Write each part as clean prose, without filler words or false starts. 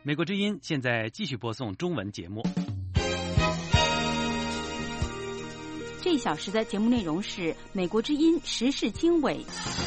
美国之音现在继续播送中文节目。 这一小时的节目内容是美国之音时事经纬。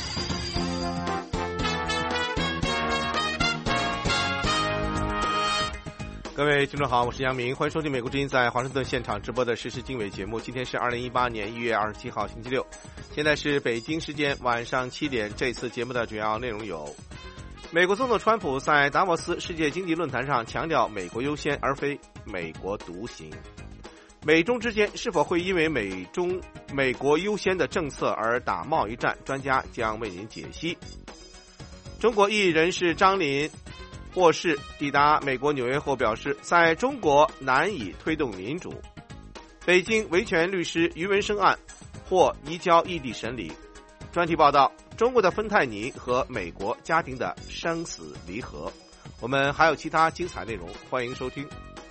各位听众好，我是杨明，欢迎收听美国之音在华盛顿现场直播的时事经纬节目。今天是2018年1月27号星期六，现在是北京时间晚上7点。这次节目的主要内容有：美国总统川普在达沃斯世界经济论坛上强调美国优先而非美国独行；美中之间是否会因为美国优先的政策而打贸易战，专家将为您解析；中国异议人士张林获释抵达美国纽约后表示，在中国难以推动民主；北京维权律师于文生案或移交异地审理。专题报道：中国的芬太尼和美国家庭的生死离合。我们还有其他精彩内容，欢迎收听。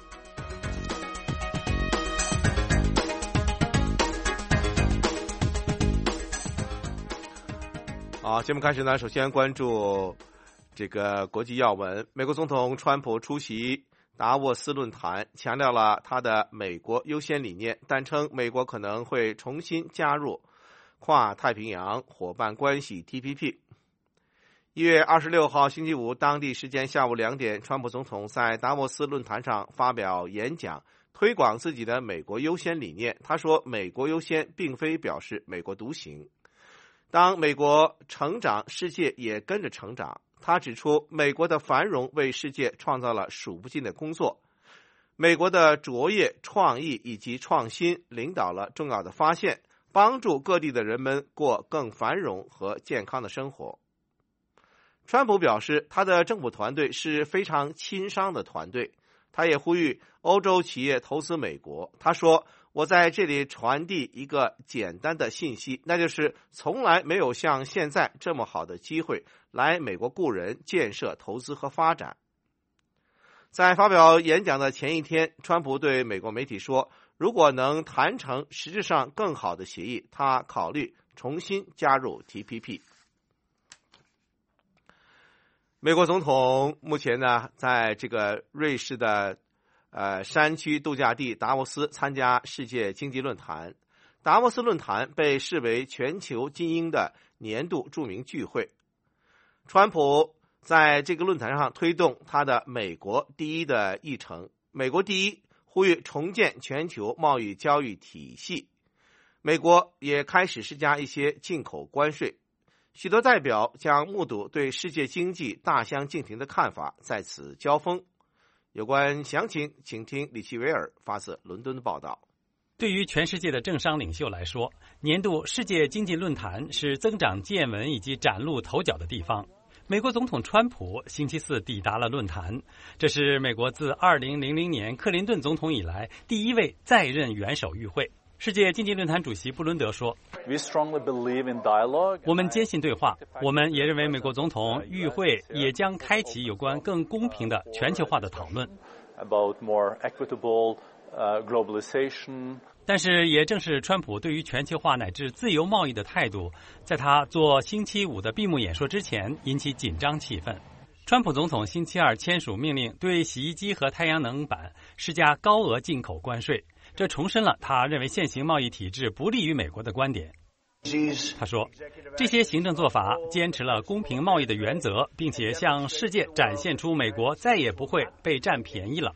好，节目开始呢，首先关注这个国际要闻。美国总统川普出席达沃斯论坛，强调了他的美国优先理念，但称美国可能会重新加入跨太平洋伙伴关系 TPP。 1月26号星期五当地时间下午2点，川普总统在达沃斯论坛上发表演讲，推广自己的美国优先理念。他说，美国优先并非表示美国独行，当美国成长，世界也跟着成长。他指出，美国的繁荣为世界创造了数不尽的工作，美国的卓越、创意以及创新领导了重要的发现，帮助各地的人们过更繁荣和健康的生活。川普表示，他的政府团队是非常亲商的团队，他也呼吁欧洲企业投资美国。他说，我在这里传递一个简单的信息，那就是从来没有像现在这么好的机会来美国雇人、建设、投资和发展。在发表演讲的前一天，川普对美国媒体说，如果能谈成实质上更好的协议，他考虑重新加入 TPP。 美国总统目前呢，在这个瑞士的山区度假地达沃斯参加世界经济论坛。达沃斯论坛被视为全球精英的年度著名聚会。川普在这个论坛上推动他的美国第一的议程，美国第一，呼吁重建全球贸易交易体系。美国也开始施加一些进口关税。许多代表将目睹对世界经济大相径庭的看法在此交锋。有关详情，请听李奇维尔发自伦敦的报道。 对于全世界的政商领袖来说，年度世界经济论坛是增长见闻以及崭露头角的地方。美国总统川普星期四抵达了论坛，这是美国自2000年克林顿总统以来第一位在任元首与会。世界经济论坛主席布伦德说，我们坚信对话，我们也认为美国总统与会也将开启有关更公平的全球化的讨论。但是也正是川普对于全球化乃至自由贸易的态度，在他做星期五的闭幕演说之前引起紧张气氛。川普总统星期二签署命令，对洗衣机和太阳能板施加高额进口关税，这重申了他认为现行贸易体制不利于美国的观点。他说，这些行政做法坚持了公平贸易的原则，并且向世界展现出美国再也不会被占便宜了。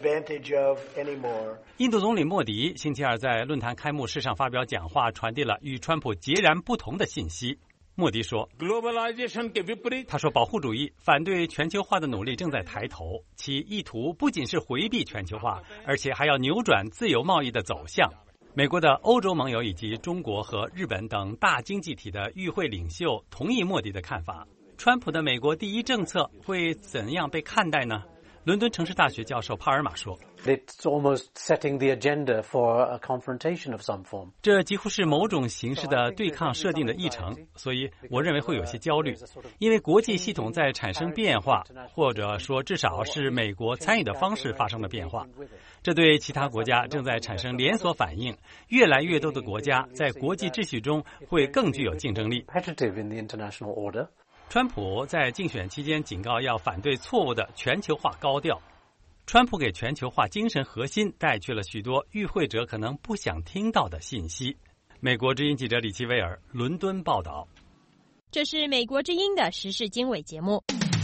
印度总理莫迪星期二在论坛开幕式上发表讲话，传递了与川普截然不同的信息。莫迪说，他说保护主义反对全球化的努力正在抬头，其意图不仅是回避全球化，而且还要扭转自由贸易的走向。美国的欧洲盟友以及中国和日本等大经济体的与会领袖同意莫迪的看法。川普的美国第一政策会怎样被看待呢？伦敦城市大学教授帕尔马说， It's almost setting the agenda for a confrontation of some form. 这几乎是某种形式的对抗设定的议程，所以我认为会有些焦虑，因为国际系统在产生变化，或者说至少是美国参与的方式发生了变化，这对其他国家正在产生连锁反应，越来越多的国家在国际秩序中会更具有竞争力。 川普在竞选期间警告要反对错误的全球化高调。川普给全球化精神核心带去了许多与会者可能不想听到的信息。美国之音记者李奇威尔伦敦报道。 这是美国之音的时事经纬节目。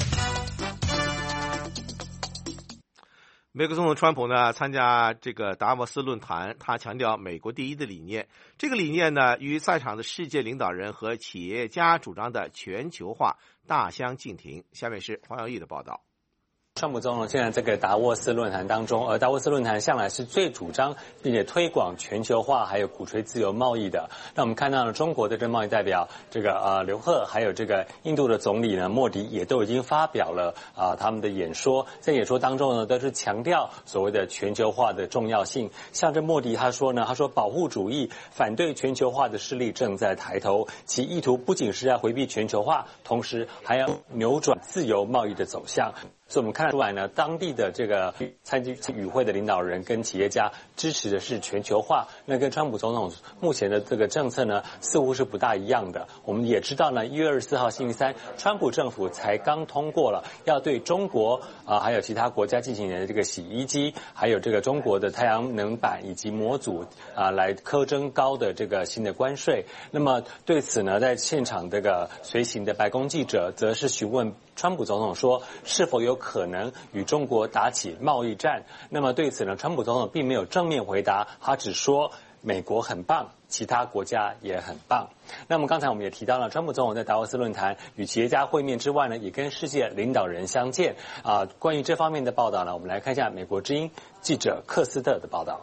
美国总统川普呢参加这个达沃斯论坛，他强调美国第一的理念。这个理念呢与在场的世界领导人和企业家主张的全球化大相径庭。下面是黄耀义的报道。 川普总统现在这个达沃斯论坛当中，而达沃斯论坛向来是最主张并且推广全球化，还有鼓吹自由贸易的。那我们看到了中国的这贸易代表这个刘鹤，还有这个印度的总理呢莫迪也都已经发表了他们的演说，在演说当中呢都是强调所谓的全球化的重要性。像这莫迪他说保护主义反对全球化的势力正在抬头，其意图不仅是要回避全球化，同时还要扭转自由贸易的走向。所以我们看出来呢，当地的这个参与与会的领导人跟企业家支持的是全球化，那跟川普总统目前的这个政策呢，似乎是不大一样的。我们也知道呢，1月24号星期三，川普政府才刚通过了要对中国还有其他国家进行的这个洗衣机，还有这个中国的太阳能板以及模组来苛征高的这个新的关税。那么对此呢，在现场这个随行的白宫记者则是询问川普总统说，是否有可能与中国打起贸易战？那么对此呢，川普总统并没有正面回答，他只说美国很棒，其他国家也很棒。那么刚才我们也提到了，川普总统在达沃斯论坛与企业家会面之外呢，也跟世界领导人相见关于这方面的报道呢，我们来看一下美国之音记者克斯特的报道。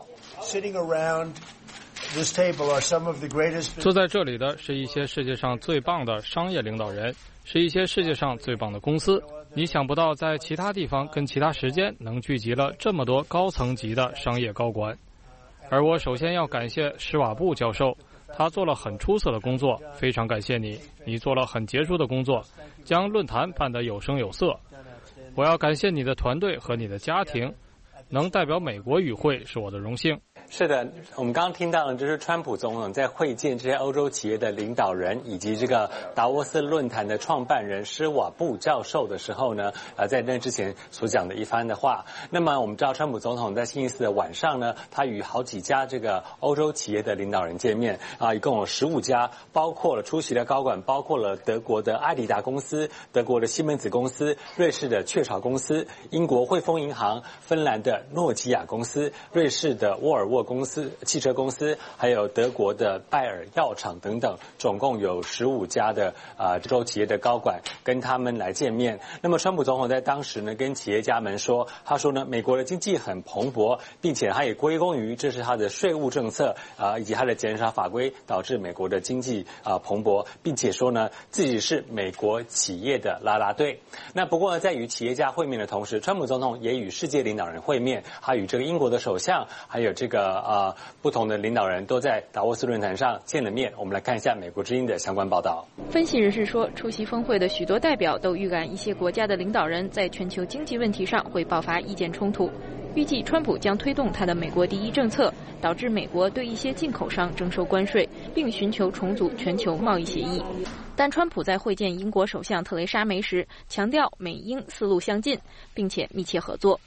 坐在这里的是一些世界上最棒的商业领导人，是一些世界上最棒的公司。你想不到在其他地方跟其他时间能聚集了这么多高层级的商业高管。而我首先要感谢施瓦布教授，他做了很出色的工作，非常感谢你，你做了很杰出的工作，将论坛办得有声有色。我要感谢你的团队和你的家庭，能代表美国与会是我的荣幸。 是的，我们刚刚听到的就是川普总统在会见这些欧洲企业的领导人以及这个达沃斯论坛的创办人施瓦布教授的时候呢，在那之前所讲的一番的话。那么我们知道川普总统在星期四的晚上呢，他与好几家这个欧洲企业的领导人见面一共有15家，包括了出席的高管，包括了德国的艾迪达公司、德国的西门子公司、瑞士的雀巢公司、英国汇丰银行、芬兰的诺基亚公司、瑞士的沃尔沃公司、汽车公司，还有德国的拜耳药厂等等，总共有15家的欧洲企业的高管跟他们来见面。那么川普总统在当时呢，跟企业家们说，他说呢，美国的经济很蓬勃，并且他也归功于这是他的税务政策以及他的减少法规导致美国的经济蓬勃，并且说呢，自己是美国企业的啦啦队。那不过呢，在与企业家会面的同时，川普总统也与世界领导人会面，他与这个英国的首相还有这个不同的领导人都在达沃斯论坛上见了面。我们来看一下美国之音的相关报道。 分析人士说，出席峰会的许多代表都预感一些国家的领导人在全球经济问题上会爆发意见冲突。预计川普将推动他的美国第一政策，导致美国对一些进口商征收关税，并寻求重组全球贸易协议。但川普在会见英国首相特蕾莎梅时强调美英思路相近，并且密切合作。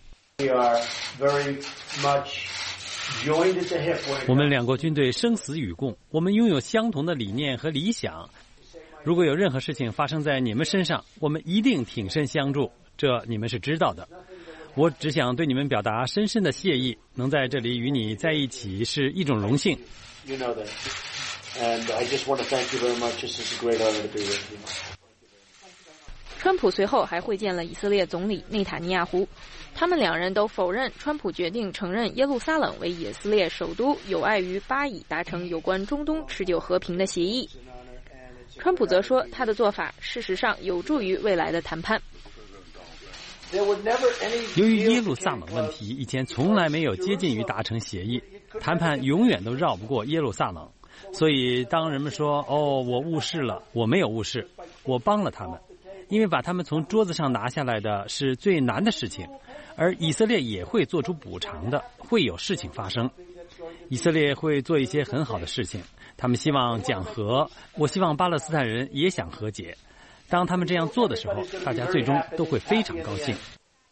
我们两国军队生死与共，我们拥有相同的理念和理想。如果有任何事情发生在你们身上，我们一定挺身相助，这你们是知道的。我只想对你们表达深深的谢意，能在这里与你在一起是一种荣幸。 川普随后还会见了以色列总理内塔尼亚胡，他们两人都否认川普决定承认耶路撒冷为以色列首都有碍于巴以达成有关中东持久和平的协议。川普则说，他的做法事实上有助于未来的谈判。 由于耶路撒冷问题以前从来没有接近于达成协议，谈判永远都绕不过耶路撒冷。所以当人们说我误事了，我没有误事，我帮了他们，因为把他们从桌子上拿下来的是最难的事情，而以色列也会做出补偿的，会有事情发生。以色列会做一些很好的事情，他们希望讲和，我希望巴勒斯坦人也想和解。 当他们这样做的时候，大家最终都会非常高兴。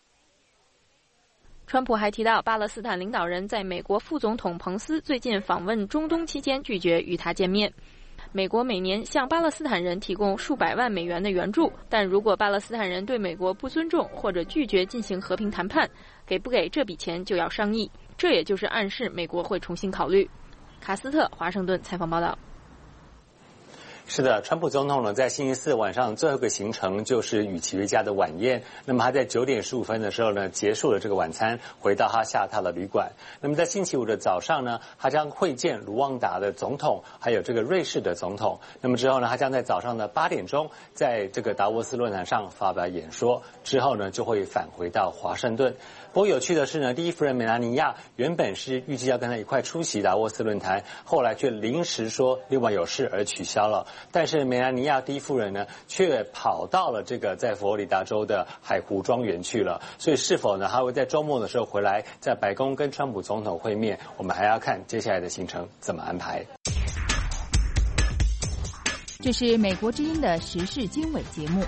川普还提到，巴勒斯坦领导人在美国副总统彭斯最近访问中东期间拒绝与他见面。美国每年向巴勒斯坦人提供数百万美元的援助，但如果巴勒斯坦人对美国不尊重或者拒绝进行和平谈判，给不给这笔钱就要商议。这也就是暗示美国会重新考虑。卡斯特，华盛顿采访报道。 是的，川普总统呢，在星期四晚上最后一个行程就是与企业家的晚宴。那么他在9点15分的时候呢，结束了这个晚餐，回到他下榻的旅馆。那么在星期五的早上呢，他将会见卢旺达的总统，还有这个瑞士的总统。那么之后呢，他将在早上的8点钟，在这个达沃斯论坛上发表演说，之后呢，就会返回到华盛顿。不过有趣的是呢，第一夫人梅拉尼亚原本是预计要跟他一块出席达沃斯论坛，后来却临时说另外有事而取消了。但是梅拉尼亚第一夫人呢，却跑到了这个在佛罗里达州的海湖庄园去了。所以是否呢，还会在周末的时候回来，在白宫跟川普总统会面，我们还要看接下来的行程怎么安排。 这是美国之音的时事经纬节目。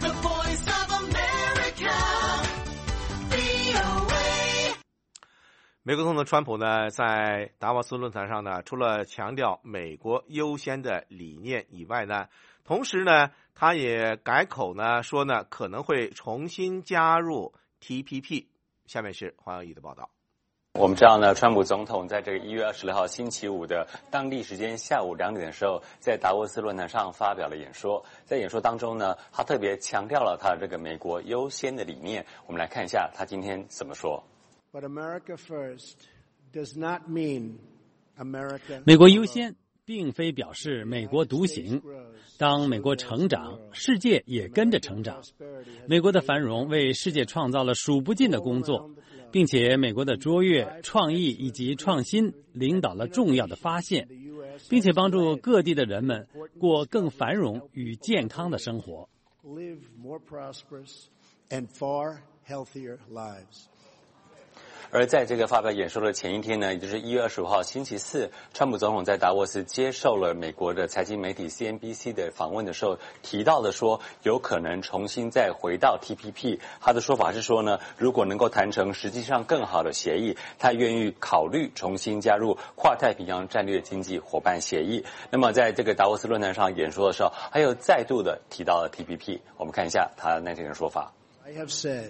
美国总统川普呢，在达沃斯论坛上呢，除了强调美国优先的理念以外呢，同时呢，他也改口呢，说呢可能会重新加入 TPP。下面是黄耀义的报道。 我们知道呢，川普总统在这个1月26号星期五的当地时间下午2点的时候，在达沃斯论坛上发表了演说。在演说当中呢，他特别强调了他的这个美国优先的理念。我们来看一下他今天怎么说。 But America first does not mean America. 美国优先并非表示美国独行。当美国成长，世界也跟着成长。美国的繁荣为世界创造了数不尽的工作，并且美国的卓越、创意以及创新领导了重要的发现，并且帮助各地的人们过更繁荣与健康的生活。 Live more prosperous and far healthier lives. 而在这个发表演说的前一天呢，也就是1月25号星期四，川普总统在达沃斯接受了美国的财经媒体 CNBC 的访问的时候，提到了说有可能重新再回到 TPP。他的说法是说呢，如果能够谈成实际上更好的协议，他愿意考虑重新加入跨太平洋战略经济伙伴协议。那么在这个达沃斯论坛上演说的时候，还有再度的提到了 TPP。我们看一下他那天的说法。 I have said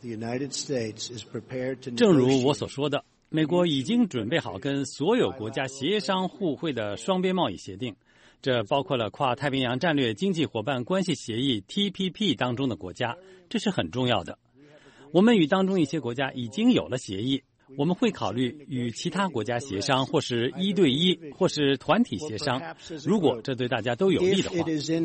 正如我所说的，美国已经准备好跟所有国家协商互惠的双边贸易协定，这包括了跨太平洋战略经济伙伴关系协议 TPP 当中的国家，这是很重要的。我们与当中一些国家已经有了协议，我们会考虑与其他国家协商，或是1对1，或是团体协商，如果这对大家都有利的话。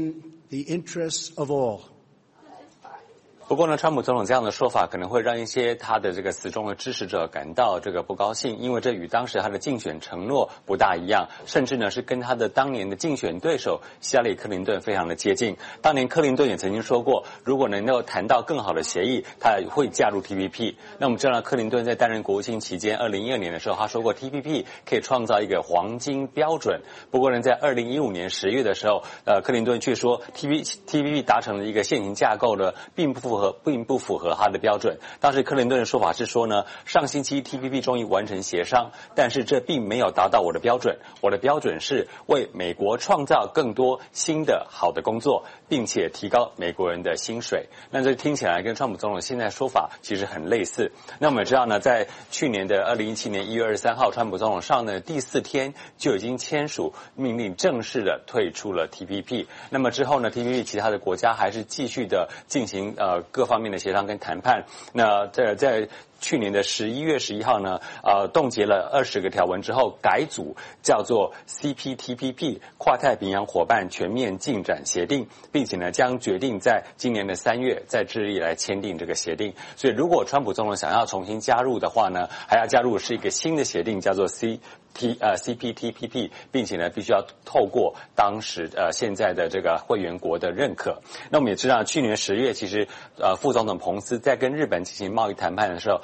不过呢，川普总统这样的说法可能会让一些他的这个死忠的支持者感到这个不高兴，因为这与当时他的竞选承诺不大一样，甚至呢是跟他的当年的竞选对手希拉里·克林顿非常的接近。当年克林顿也曾经说过，如果能够谈到更好的协议，他会加入 TPP。那我们知道克林顿在担任国务卿期间，2012年的时候，他说过 TPP 可以创造一个黄金标准。不过呢，在2015年10月的时候，克林顿却说 TPP 达成了一个现行架构呢，并不符合他的标准。当时克林顿的说法是说呢，上星期 TPP 终于完成协商，但是这并没有达到我的标准。我的标准是为美国创造更多新的好的工作，并且提高美国人的薪水。那这听起来跟川普总统现在说法其实很类似。那我们也知道呢，在去年的2017年1月23号，川普总统上任第4天就已经签署命令，正式的退出了 TPP。那么之后呢 ，TPP 其他的国家还是继续的进行各方面的协商跟谈判。那在去年的11月11号呢，冻结了20个条文之后，改组叫做 CPTPP 跨太平洋伙伴全面进展协定，并且呢将决定在今年的3月在智利来签订这个协定。所以如果川普总统想要重新加入的话呢，还要加入是一个新的协定，叫做 CPTPP， 并且呢必须要透过当时现在的这个会员国的认可。那我们也知道，去年10月其实副总统彭斯在跟日本进行贸易谈判的时候，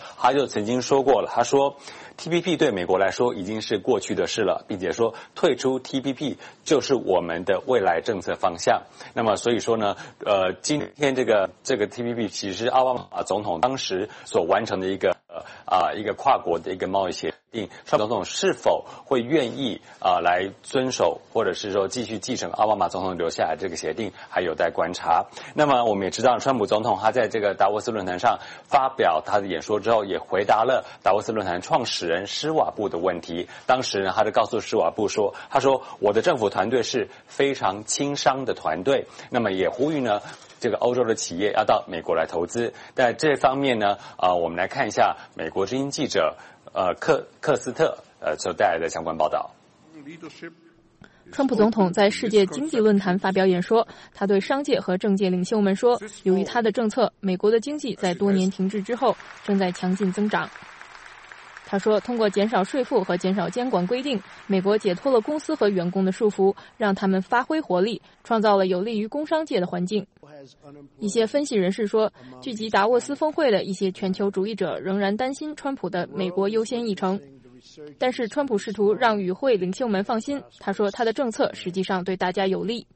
他就曾经说过了，他说 TPP 对美国来说已经是过去的事了，并且说退出 TPP 就是我们的未来政策方向。那么所以说呢，今天这个 TPP 其实是奥巴马总统当时所完成的一个跨国的一个贸易协定，川普总统是否会愿意来遵守，或者是说继续继承奥巴马总统留下来这个协定，还有待观察。那么我们也知道，川普总统他在这个达沃斯论坛上发表他的演说之后，也回答了达沃斯论坛创始人施瓦布的问题。当时呢，他就告诉施瓦布说，他说我的政府团队是非常轻商的团队，那么也呼吁呢这个欧洲的企业要到美国来投资。在这方面呢，我们来看一下美国之音记者克斯特所带来的相关报道。 川普总统在世界经济论坛发表演说，他对商界和政界领袖们说，由于他的政策，美国的经济在多年停滞之后正在强劲增长。他说，通过减少税负和减少监管规定，美国解脱了公司和员工的束缚，让他们发挥活力，创造了有利于工商界的环境。一些分析人士说，聚集达沃斯峰会的一些全球主义者仍然担心川普的美国优先议程，但是川普试图让与会领袖们放心，他说他的政策实际上对大家有利。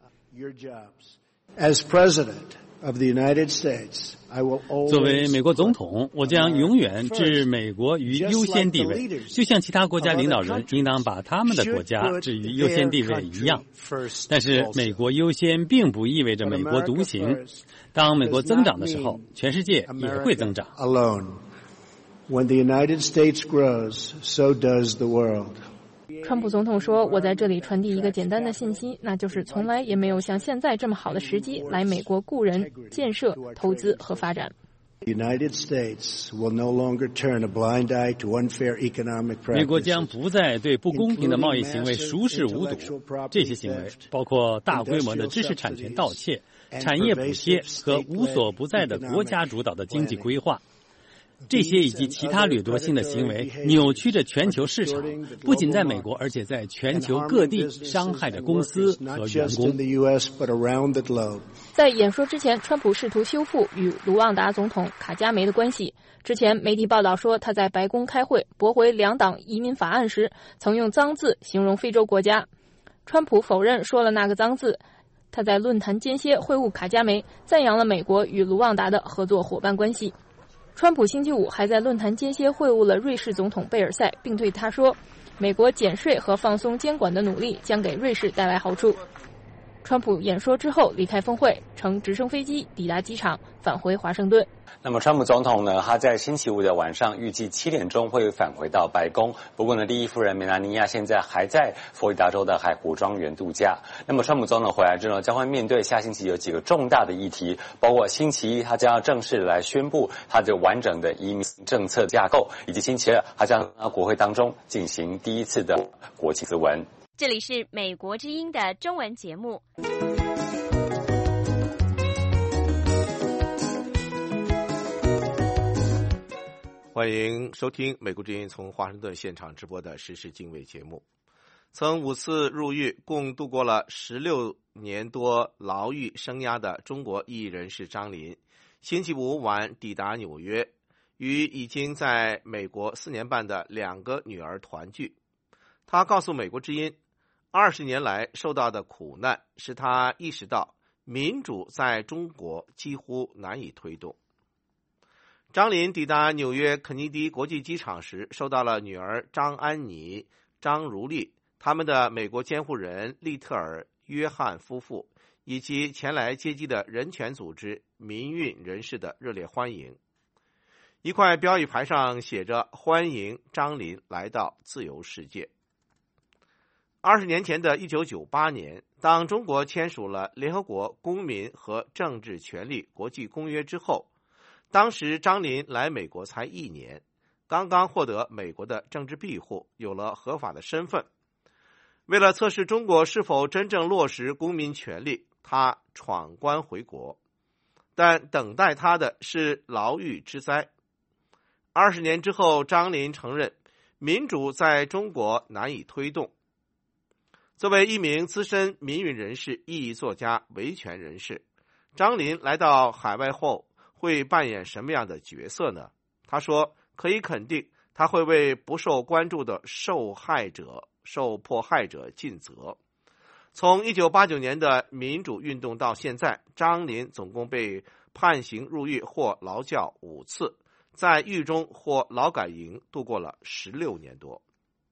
As President of the United States, I will always 作为美国总统，我将永远置美国于优先地位，就像其他国家领导人应当把他们的国家置于优先地位一样。但是美国优先并不意味着美国独行。当美国增长的时候，全世界也会增长。 When the United States grows, so does the world. 川普总统说，我在这里传递一个简单的信息，那就是从来也没有像现在这么好的时机来美国雇人、建设、投资和发展。 The United States will no longer turn a blind eye to unfair economic practices. 美国将不再对不公平的贸易行为熟视无睹。这些行为包括大规模的知识产权盗窃、产业补贴和无所不在的国家主导的经济规划。这些以及其他掠夺性的行为扭曲着全球市场，不仅在美国，而且在全球各地伤害着公司和员工。 在演说之前，川普试图修复与卢旺达总统卡加梅的关系。之前媒体报道说，他在白宫开会驳回两党移民法案时，曾用脏字形容非洲国家。川普否认说了那个脏字。他在论坛间歇会晤卡加梅，赞扬了美国与卢旺达的合作伙伴关系。川普星期五还在论坛间歇会晤了瑞士总统贝尔塞，并对他说，美国减税和放松监管的努力将给瑞士带来好处。川普演说之后离开峰会，乘直升飞机抵达机场，返回华盛顿。 那么川普总统呢，他在星期五的晚上预计7点钟会返回到白宫。不过呢，第一夫人梅拉尼亚现在还在佛罗里达州的海湖庄园度假。那么川普总统回来之后，将会面对下星期有几个重大的议题，包括星期一他将要正式来宣布他的完整的移民政策架构，以及星期二他将在国会当中进行第一次的国情咨文。 这里是美国之音的中文节目。 欢迎收听美国之音从华盛顿现场直播的时事经纬节目。曾5次入狱，共度过了16年多牢狱生涯的中国异议人士张林，星期五晚抵达纽约，与已经在美国4年半的2个女儿团聚。他告诉美国之音，20年来受到的苦难使他意识到民主在中国几乎难以推动。张林抵达纽约肯尼迪国际机场时，受到了女儿张安妮、张如丽他们的美国监护人利特尔·约翰夫妇以及前来接机的人权组织民运人士的热烈欢迎。一块标语牌上写着“欢迎张林来到自由世界”。20年前的1998年，当中国签署了联合国公民和政治权利国际公约之后，当时张林来美国才1年，刚刚获得美国的政治庇护，有了合法的身份。为了测试中国是否真正落实公民权利，他闯关回国，但等待他的是牢狱之灾。20年之后，张林承认民主在中国难以推动。作为一名资深民运人士、异议作家、维权人士，张林来到海外后会扮演什么样的角色呢？他说， 可以肯定，他会为不受关注的受迫害者尽责。从1989年的民主运动到现在，张林总共被判刑入狱或劳教5次，在狱中或劳改营度过了16年多。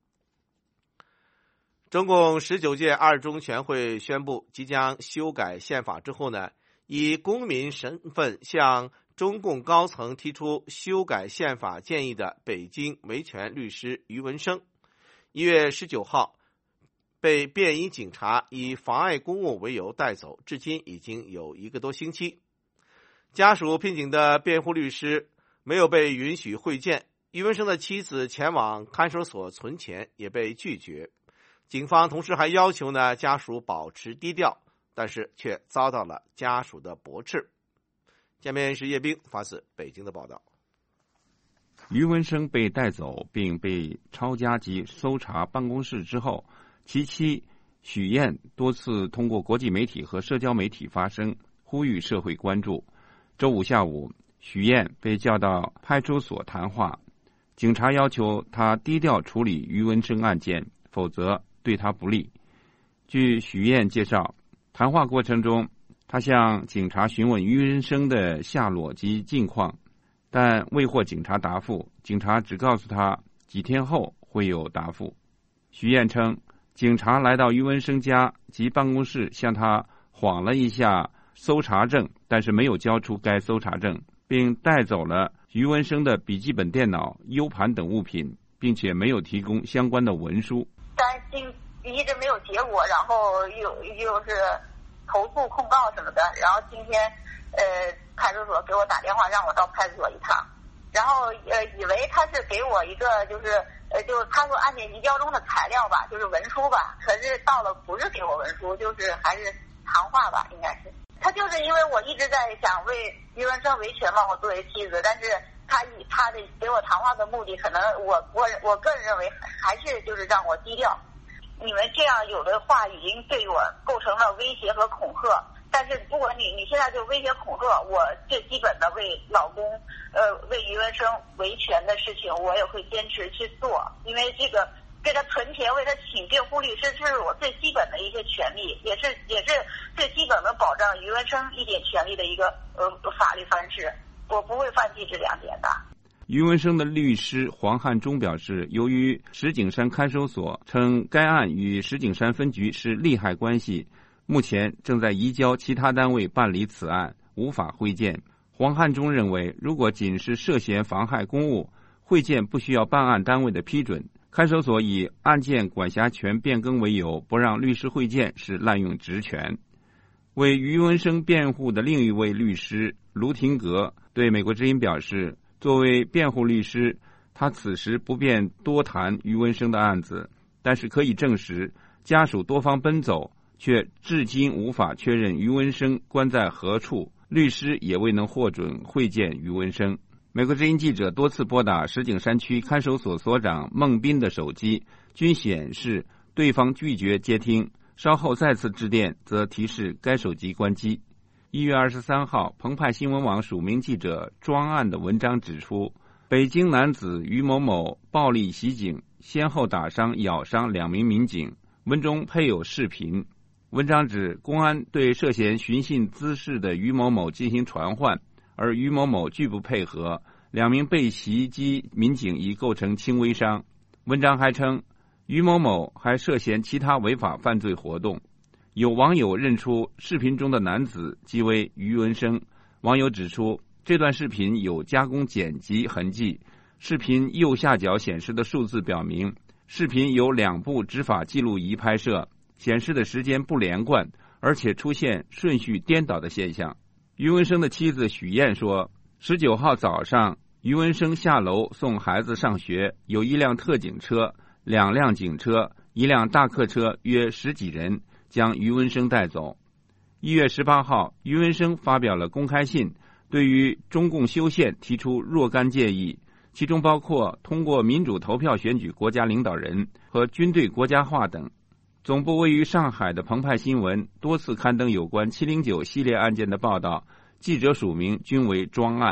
中共19届二中全会宣布即将修改宪法之后呢，以公民身份向中共高层提出修改宪法建议的北京维权律师于文生，1月19号被便衣警察以妨碍公务为由带走，至今已经有1个多星期。家属聘请的辩护律师没有被允许会见，于文生的妻子前往看守所存钱也被拒绝。警方同时还要求家属保持低调，但是却遭到了家属的驳斥。下面是叶冰发自北京的报道。 于文生被带走并被抄家及搜查办公室之后，其妻许燕多次通过国际媒体和社交媒体发声，呼吁社会关注。周五下午，许燕被叫到派出所谈话，警察要求他低调处理于文生案件，否则对他不利。据许燕介绍，谈话过程中，他向警察询问于文生的下落及近况，但未获警察答复，警察只告诉他几天后会有答复。许燕称，警察来到于文生家及办公室，向他晃了一下搜查证，但是没有交出该搜查证，并带走了于文生的笔记本电脑、U 盘等物品，并且没有提供相关的文书。 担心一直没有结果，然后又是投诉控告什么的，然后今天派出所给我打电话让我到派出所一趟，然后以为他是给我一个就是他说案件移交中的材料吧，就是文书吧，可是到了不是给我文书，就是还是谈话吧，应该是。他就是因为我一直在想为于文生维权嘛，我作为妻子，但是他的给我谈话的目的，可能我个人认为还是就是让我低调。你们这样有的话已经对我构成了威胁和恐吓，但是不管你现在就威胁恐吓，我最基本的为老公为于文生维权的事情，我也会坚持去做，因为这个给他存钱，为他请辩护律师，这是我最基本的一些权利，也是最基本的保障于文生一点权利的一个法律方式，我不会放弃这2点的。 于文生的律师黄汉忠表示，由于石景山看守所称该案与石景山分局是利害关系，目前正在移交其他单位办理此案，无法会见。黄汉忠认为，如果仅是涉嫌妨害公务，会见不需要办案单位的批准，看守所以案件管辖权变更为由不让律师会见是滥用职权。为于文生辩护的另一位律师卢廷阁对美国之音表示，作为辩护律师，他此时不便多谈于文生的案子，但是可以证实，家属多方奔走，却至今无法确认于文生关在何处，律师也未能获准会见于文生。美国之音记者多次拨打石景山区看守所所长孟斌的手机，均显示对方拒绝接听，稍后再次致电则提示该手机关机。1月23号，澎湃新闻网署名记者专案的文章指出，北京男子于某某暴力袭警，先后打伤、咬伤2名民警，文中配有视频。文章指，公安对涉嫌寻衅滋事的于某某进行传唤，而于某某拒不配合，2名被袭击民警已构成轻微伤。文章还称，于某某还涉嫌其他违法犯罪活动。有网友认出视频中的男子即为于文生，网友指出，这段视频有加工剪辑痕迹，视频右下角显示的数字表明，视频由2部执法记录仪拍摄，显示的时间不连贯，而且出现顺序颠倒的现象。于文生的妻子许燕说，19号早上，于文生下楼送孩子上学，有1辆特警车、2辆警车、1辆大客车，约10几人将于文生带走。1月18号，于文生发表了公开信，对于中共修宪提出若干建议，其中包括通过民主投票选举国家领导人和军队国家化等。总部位于上海的澎湃新闻多次刊登有关709系列案件的报道，记者署名均为专案。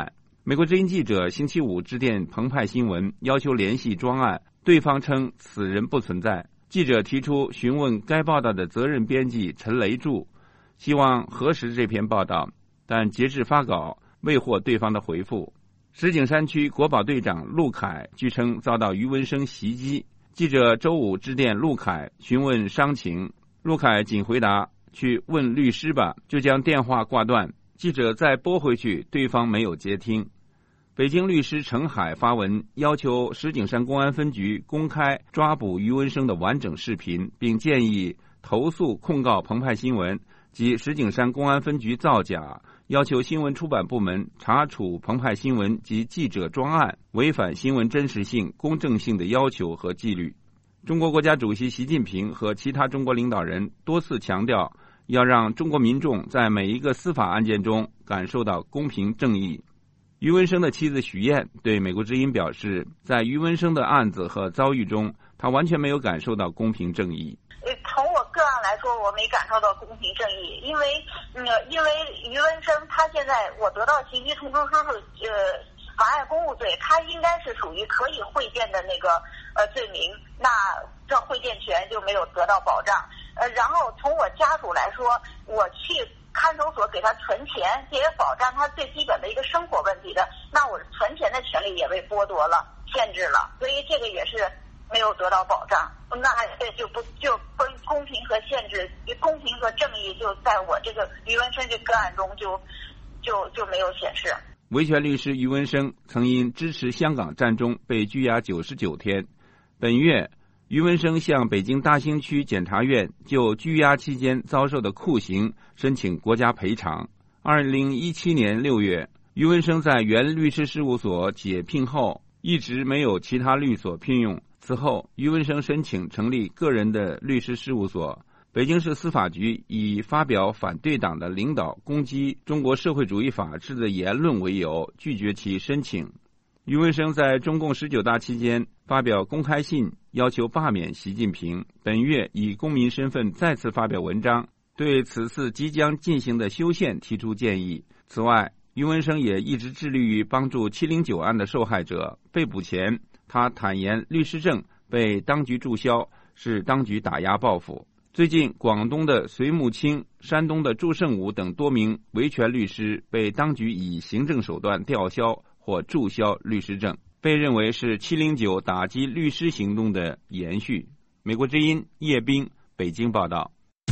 美国之音记者星期五致电澎湃新闻，要求联系专案，对方称此人不存在。记者提出询问该报道的责任编辑陈雷柱，希望核实这篇报道，但截至发稿未获对方的回复。石景山区国保队长陆凯据称遭到余文生袭击，记者周五致电陆凯询问伤情，陆凯仅回答去问律师吧，就将电话挂断。记者再拨回去，对方没有接听。北京律师陈海发文要求石景山公安分局公开抓捕余文生的完整视频，并建议投诉控告澎湃新闻及石景山公安分局造假，要求新闻出版部门查处澎湃新闻及记者专案违反新闻真实性、公正性的要求和纪律。中国国家主席习近平和其他中国领导人多次强调，要让中国民众在每一个司法案件中感受到公平正义。余文生的妻子许燕对美国之音表示，在余文生的案子和遭遇中，他完全没有感受到公平正义。 从我个案来说，我没感受到公平正义，因为余文生他现在我得到袭击通知书是妨碍公务罪，他应该是属于可以会见的那个罪名，那这会见权就没有得到保障。然后从我家属来说，我去看守所给他存钱，这也保障他最基本的一个生活问题的，那我存钱的权利也被剥夺了、限制了，所以这个也是没有得到保障。那这就公平和限制、公平和正义就在我这个余文生这个案中就没有显示。 维权律师余文生曾因支持香港战中被拘押99天。本月，余文生向北京大兴区检察院就拘押期间遭受的酷刑申请国家赔偿。2017年6月，余文生在原律师事务所解聘后，一直没有其他律所聘用。此后，余文生申请成立个人的律师事务所。北京市司法局以发表反对党的领导攻击中国社会主义法治的言论为由，拒绝其申请。余文生在中共19大期间发表公开信，要求罢免习近平。本月以公民身份再次发表文章，对此次即将进行的修宪提出建议。此外，余文生也一直致力于帮助709案的受害者。被捕前，他坦言律师证被当局注销，是当局打压报复。最近，广东的隋木清、山东的祝胜武等多名维权律师被当局以行政手段吊销或注销律师证，被认为是709打击律师行动的延续。美国之音叶冰北京报道。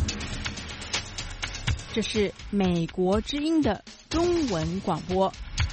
这是美国之音的中文广播。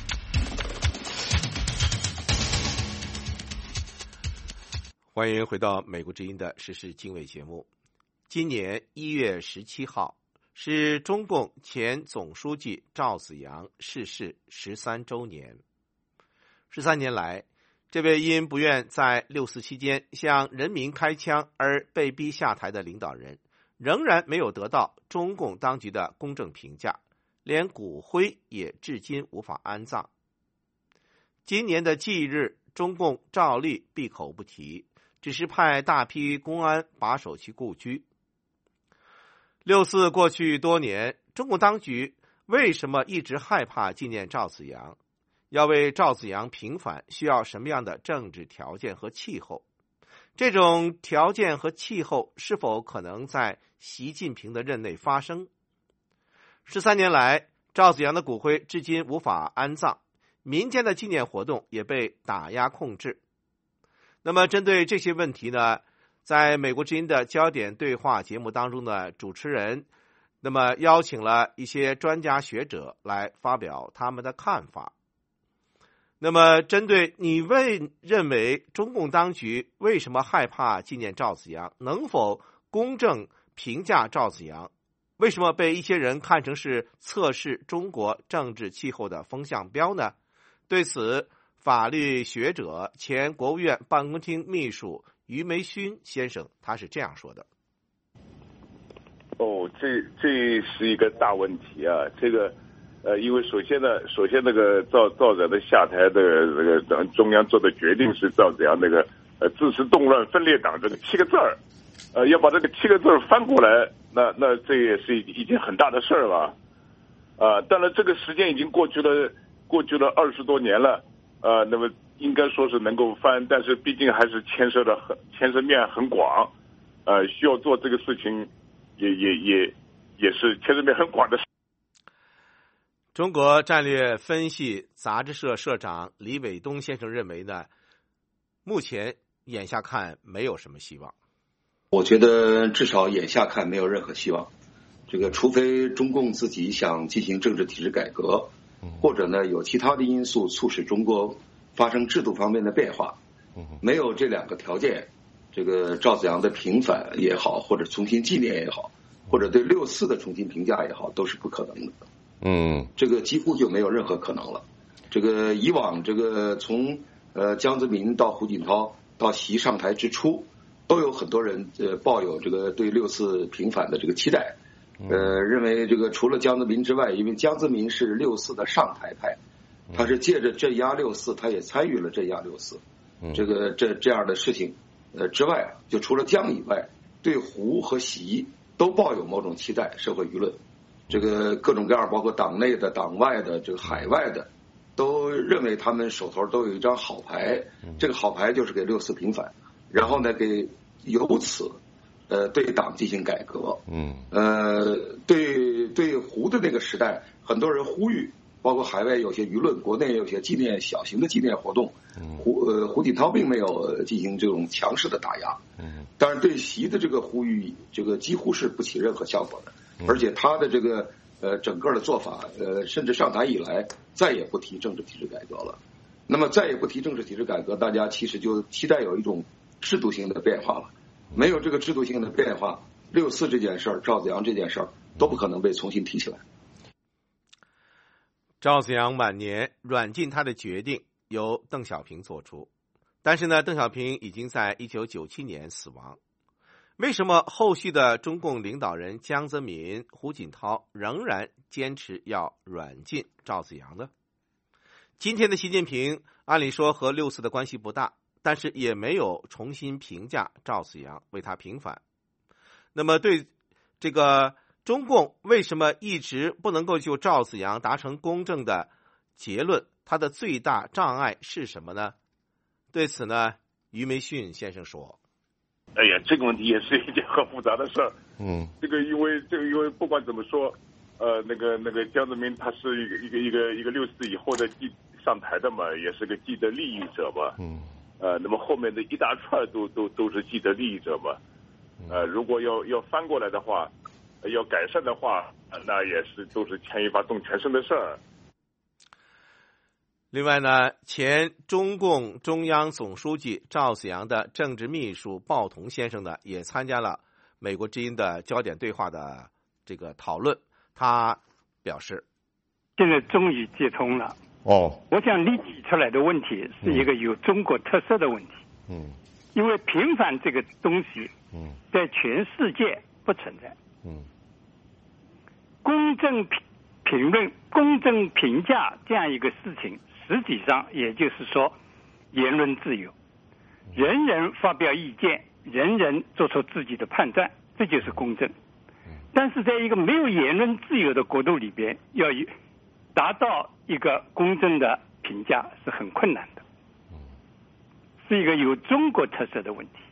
欢迎回到美国之音的时事经纬节目。今年1月17号是中共前总书记赵紫阳逝世13周年。13年来，这位因不愿在6·4期间向人民开枪而被逼下台的领导人，仍然没有得到中共当局的公正评价，连骨灰也至今无法安葬。今年的忌日，中共照例闭口不提，只是派大批公安把守其故居。6·4过去多年，中共当局为什么一直害怕纪念赵紫阳？要为赵紫阳平反，需要什么样的政治条件和气候？这种条件和气候是否可能在习近平的任内发生？13年来，赵紫阳的骨灰至今无法安葬，民间的纪念活动也被打压控制。那么针对这些问题呢，在美国之音的焦点对话节目当中的主持人那么邀请了一些专家学者来发表他们的看法。那么针对你认为中共当局为什么害怕纪念赵紫阳，能否公正评价赵紫阳，为什么被一些人看成是测试中国政治气候的风向标呢？对此，法律学者前国务院办公厅秘书于梅勋先生他是这样说的。 这是一个大问题啊！这个因为首先那个赵紫阳的下台的这个中央做的决定是赵紫阳那个支持动乱分裂党这个7个字儿，要把这个7个字儿翻过来，那这也是一件很大的事儿了。当然这个时间已经过去了过去了20多年了，那么应该说是能够翻，但是毕竟还是牵涉面很广，需要做这个事情，也是牵涉面很广的事。 中国战略分析杂志社社长李伟东先生认为呢，目前眼下看没有什么希望。 我觉得至少眼下看没有任何希望。这个除非中共自己想进行政治体制改革，或者呢有其他的因素促使中国发生制度方面的变化，没有这两个条件，这个赵紫阳的平反也好，或者重新纪念也好，或者对6·4的重新评价也好，都是不可能的。这个几乎就没有任何可能了。这个以往这个从江泽民到胡锦涛到习上台之初，都有很多人抱有这个对6·4平反的这个期待。认为这个除了江泽民之外，因为江泽民是6·4的上台派，他是借着镇压6·4，他也参与了镇压6·4，这样的事情之外，就除了江以外，对胡和习都抱有某种期待，社会舆论，这个各种各样，包括党内的、党外的、这个海外的，都认为他们手头都有一张好牌，这个好牌就是给6·4平反，然后呢由此对党进行改革。对胡的那个时代，很多人呼吁，包括海外有些舆论，国内有些小型的纪念活动。胡锦涛并没有进行这种强势的打压。但是对习的这个呼吁，这个几乎是不起任何效果的。而且他的这个整个的做法，甚至上台以来再也不提政治体制改革了。那么再也不提政治体制改革，大家其实就期待有一种制度性的变化了。没有这个制度性的变化，6·4这件事儿，赵紫阳这件事儿都不可能被重新提起来。 赵紫阳晚年软禁他的决定由邓小平做出，但是呢，邓小平已经在1997年死亡。为什么后续的中共领导人江泽民、胡锦涛仍然坚持要软禁赵紫阳呢？今天的习近平按理说和6·4的关系不大，但是也没有重新评价赵紫阳，为他平反。那么对这个中共为什么一直不能够就赵紫阳达成公正的结论，它的最大障碍是什么呢？对此呢，于梅训先生说， 哎呀，这个问题也是一件很复杂的事儿。这个因为不管怎么说，那个江泽民他是一个6·4以后的上台的嘛，也是个既得利益者嘛。那么后面的一大串都是既得利益者嘛。如果要翻过来的话，要改善的话，那也是都是牵一发动全身的事儿。 另外呢，前中共中央总书记赵紫阳的政治秘书鲍同先生呢，也参加了美国之音的焦点对话的这个讨论。他表示， 现在终于接通了。我想你提出来的问题是一个有中国特色的问题。因为平反这个东西，在全世界不存在。公正评论、公正评价这样一个事情，实际上也就是说，言论自由，人人发表意见，人人做出自己的判断，这就是公正。但是在一个没有言论自由的国度里边，要达到一个公正的评价是很困难的，是一个有中国特色的问题。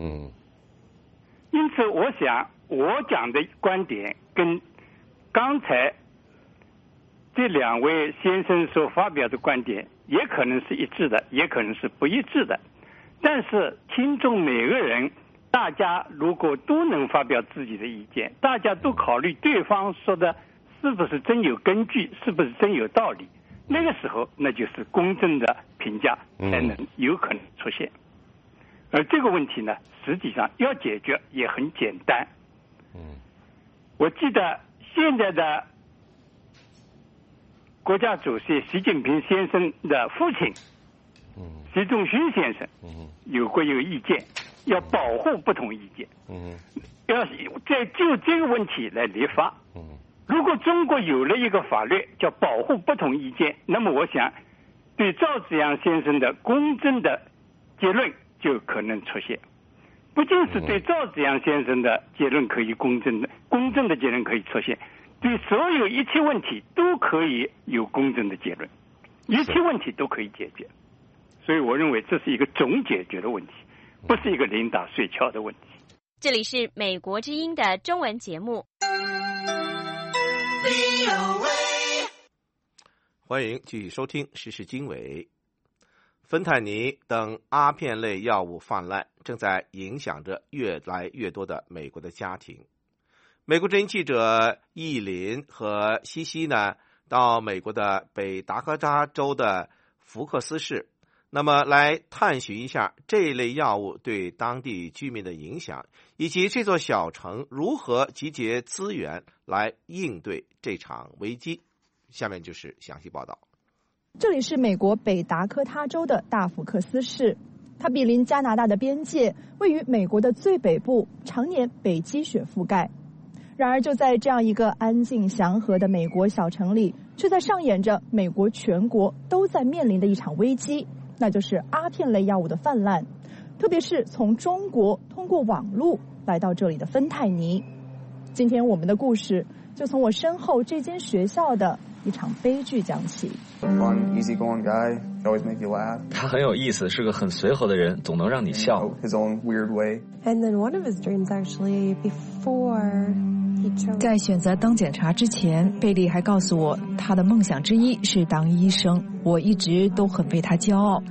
因此我想我讲的观点跟刚才这两位先生所发表的观点也可能是一致的，也可能是不一致的。但是听众每个人，大家如果都能发表自己的意见，大家都考虑对方说的是不是真有根据，是不是真有道理，那个时候那就是公正的评价才能有可能出现。而这个问题呢，实际上要解决也很简单。我记得现在的国家主席习近平先生的父亲习仲勋先生有过一个意见，要保护不同意见，要在就这个问题来立法。如果中国有了一个法律叫保护不同意见，那么我想对赵紫阳先生的公正的结论就可能出现。不仅是对赵紫阳先生的结论可以公正的结论可以出现，对所有一切问题都可以有公正的结论。 一切问题都可以解决。所以我认为这是一个总解决的问题，不是一个领导睡觉的问题。 这里是美国之音的中文节目。 欢迎继续收听时事经纬。芬太尼等阿片类药物泛滥，正在影响着越来越多的美国的家庭。美国之音记者易林和西西呢，到美国的北达科他州的福克斯市，那么来探寻一下这类药物对当地居民的影响，以及这座小城如何集结资源来应对这场危机。下面就是详细报道。 这里是美国北达科他州的大福克斯市，它毗邻加拿大的边界，位于美国的最北部，常年被积雪覆盖。然而就在这样一个安静祥和的美国小城里，却在上演着美国全国都在面临的一场危机，那就是阿片类药物的泛滥，特别是从中国通过网路来到这里的芬太尼。今天我们的故事就从我身后这间学校的一场悲剧讲起。 他很有意思，是个很随和的人，总能让你笑。 在选择当警察之前，贝利还告诉我，他的梦想之一是当医生。我一直都很为他骄傲。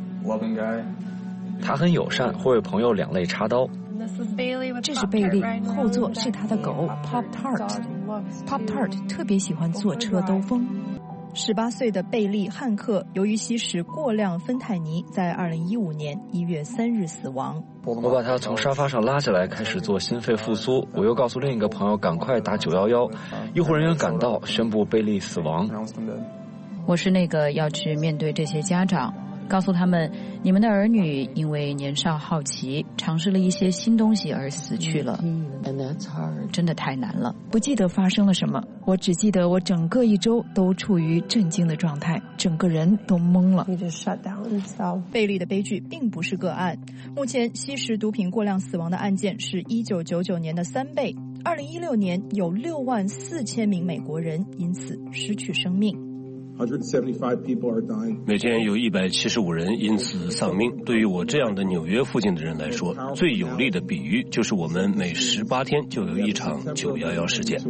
他很友善，会为朋友两肋插刀。 这是贝利，后座是他的狗 Pop Tart。Pop Tart 特别喜欢坐车兜风。 18岁的贝利·汉克由于吸食过量芬太尼，在2015年1月3日死亡。 我把他从沙发上拉下来，开始做心肺复苏。我又告诉另一个朋友赶快打911。医护人员赶到，宣布贝利死亡。 我是那个要去面对这些家长，告诉他们，你们的儿女因为年少好奇，尝试了一些新东西而死去了。真的太难了。 不记得发生了什么，我只记得我整个一周都处于震惊的状态，整个人都懵了。 贝利的悲剧并不是个案，目前吸食毒品过量死亡的案件是1999年的3倍。2016年有64000名美国人因此失去生命。 每天有175人因此丧命。对于我这样的纽约附近的人来说，最有力的比喻就是我们每18天就有一场911事件。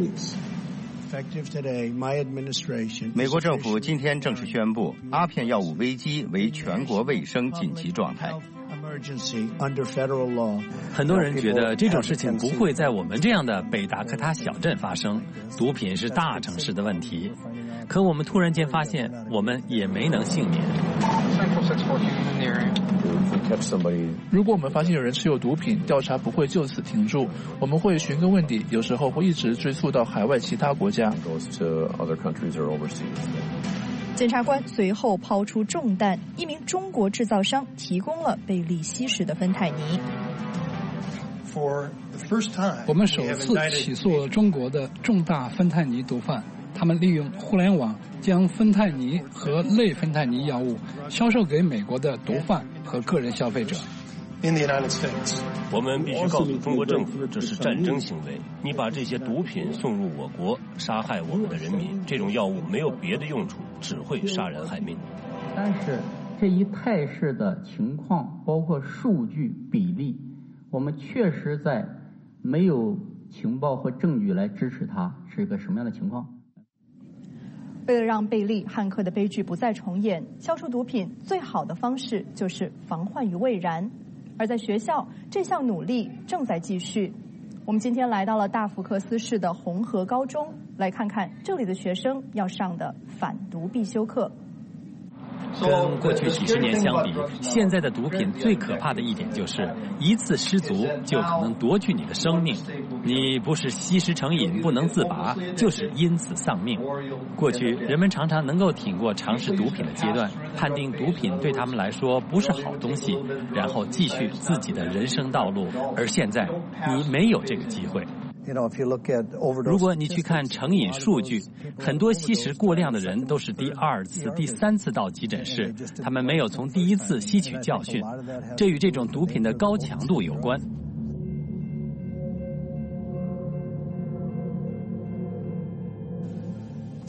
美国政府今天正式宣布，阿片药物危机为全国卫生紧急状态。 很多人觉得这种事情不会在我们这样的北达科他小镇发生，毒品是大城市的问题。可我们突然间发现，我们也没能幸免。 如果我们发现有人持有毒品，调查不会就此停住，我们会寻根问底，有时候会一直追溯到海外其他国家。 检察官随后抛出重担，一名中国制造商提供了贝利吸食的芬太尼。 我们首次起诉了中国的重大芬太尼毒贩，他们利用互联网将芬太尼和类芬太尼药物销售给美国的毒贩和个人消费者。 我们必须告诉中国政府，这是战争行为。你把这些毒品送入我国，杀害我们的人民，这种药物没有别的用处，只会杀人害命。 但是这一态势的情况，包括数据比例，我们确实在没有情报和证据来支持它是一个什么样的情况。 为了让贝利·汉克的悲剧不再重演，销售毒品最好的方式就是防患于未然。而在学校，这项努力正在继续。我们今天来到了大福克斯市的红河高中，来看看这里的学生要上的反毒必修课。 跟过去几十年相比，现在的毒品最可怕的一点就是一次失足就可能夺去你的生命。你不是吸食成瘾不能自拔，就是因此丧命。过去人们常常能够挺过尝试毒品的阶段，判定毒品对他们来说不是好东西，然后继续自己的人生道路。而现在你没有这个机会。如果你去看成瘾数据，很多吸食过量的人都是第2次、第3次到急诊室，他们没有从第1次吸取教训，这与这种毒品的高强度有关。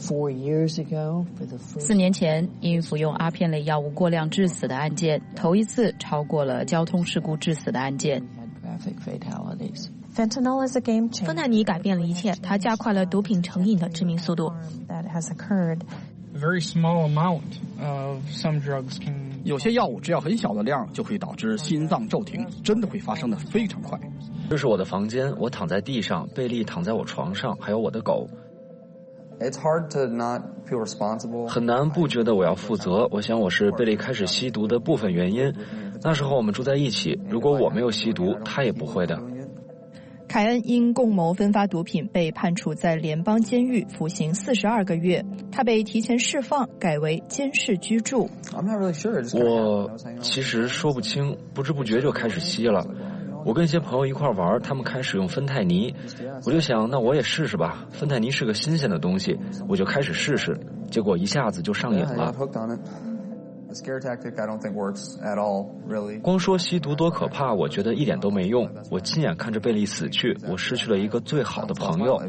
4年前，因服用阿片类药物过量致死的案件，头一次超过了交通事故致死的案件。 芬太尼改变了一切，它加快了毒品成瘾的致命速度。 有些药物只要很小的量就会导致心脏骤停，真的会发生的非常快。 这是我的房间，我躺在地上，贝利躺在我床上，还有我的狗。很难不觉得我要负责。我想我是贝利开始吸毒的部分原因。那时候我们住在一起，如果我没有吸毒，他也不会的。 凯恩因共谋分发毒品被判处在联邦监狱服刑42个月，他被提前释放，改为监视居住。 我其实说不清，不知不觉就开始吸了。我跟一些朋友一块玩，他们开始用芬太尼，我就想那我也试试吧。芬太尼是个新鲜的东西，我就开始试试，结果一下子就上瘾了。光说吸毒多可怕，我觉得一点都没用。我亲眼看着贝利死去，我失去了一个最好的朋友。